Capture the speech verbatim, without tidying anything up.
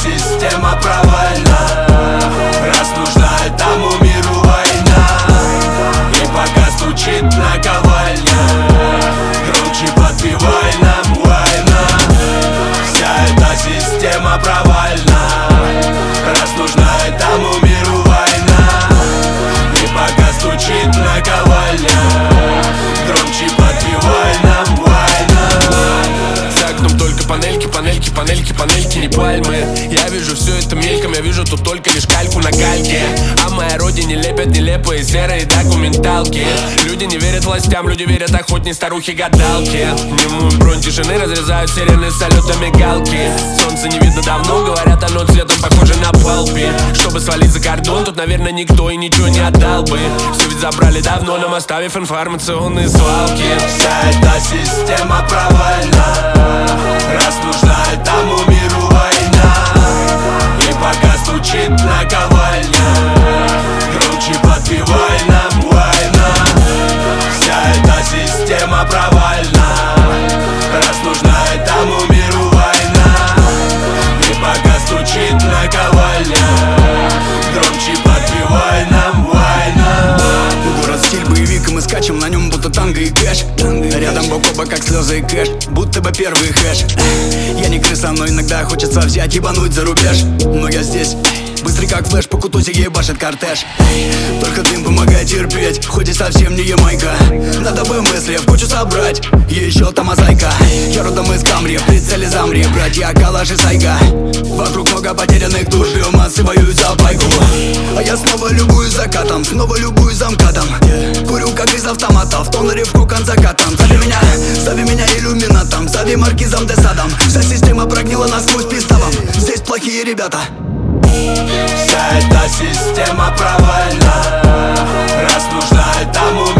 система провальна. Раз нужна этому миру война, и пока стучит наковальня, громче подпевай нам война. Вся эта система провальна. Раз нужна этому миру война, и пока стучит наковальня, громче подпевай нам война. За окном только панельки, панельки, панельки, панельки, не пальмы. Я вижу все это мельком, я вижу тут только лишь кальку на кальке. А моей родине лепят нелепые серые документалки. Люди не верят властям, люди верят охотней старухи-гадалки. Немую бронь тишины разрезают сирены салютами галки. Солнце не видно давно, говорят, оно цветом похоже на палпи. Чтобы свалить за кордон, тут, наверное, никто и ничего не отдал бы. Все ведь забрали давно, нам оставив информационные свалки. Вся эта система провальна. Раз нужна этому миру война, и пока стучит наковальня, громче подпевай нам война. Вся эта система провальна. Раз нужна этому миру война, и пока стучит наковальня, громче подпевай нам война. Город стиль боевик, и мы скачем на нем будто танго и кэш. Рядом бок о бок, как слезы и кэш, будто бы первый хэш. Я не крыса, но иногда хочется взять, ебануть за рубеж. Но я здесь, быстрый как флеш, по кутузе ебашит кортеж. Только дым помогает терпеть, хоть и совсем не Ямайка. Надо бы мысли в кучу собрать, еще там мозаика. Я родом из Камри, в прицеле замри, братья Калаш и Сайга. Вокруг много потерянных душ, массы воюют за пайку. А я снова любуюсь закатом, снова любуюсь замкатом. Курю как из автомата, в тоннере в кокон закатом. Зови меня, зови меня иллюминатом, зови маркизом Десадом. Вся система прогнила насквозь пиставом, здесь плохие ребята. Вся эта система провальна. Раз нужна этому